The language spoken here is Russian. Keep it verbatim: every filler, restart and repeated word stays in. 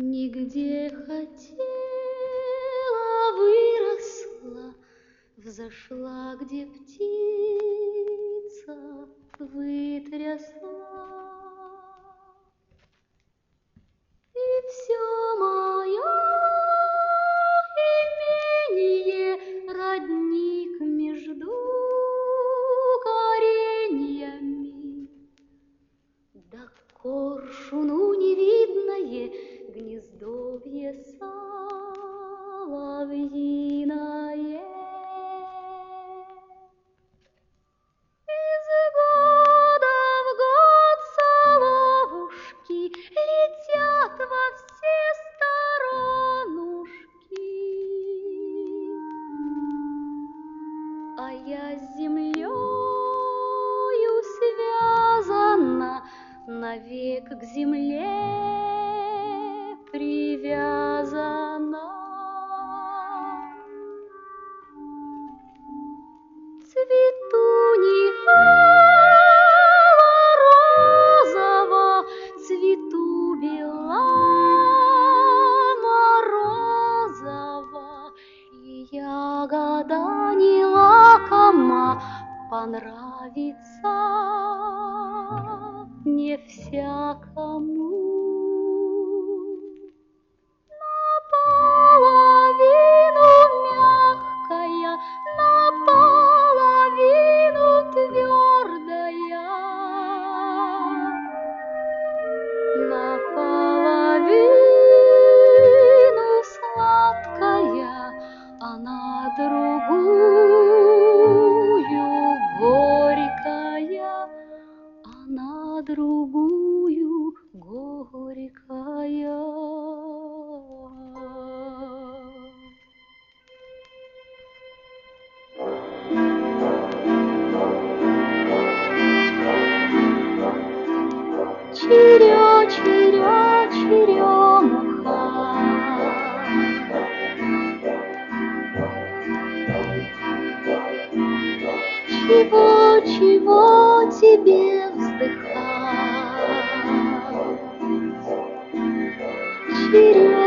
Нигде хотела, выросла, взошла, где птица вытрясла. И все мое имение родник между кореньями, да коршуну невидное гнездовье соловьиное. Из года в год соловушки летят во все сторонушки, а я с землею связана, навек к земле привязана. Цвету не розово, цвету бела морозова, и ягода не лакома, понравится не всякому. Наполовину мягкая, наполовину твердая, наполовину сладкая, а на другую горькая, а на другую горькая. Чиря, чиря, черемуха, чего, чего тебе вздыхать? Чиря,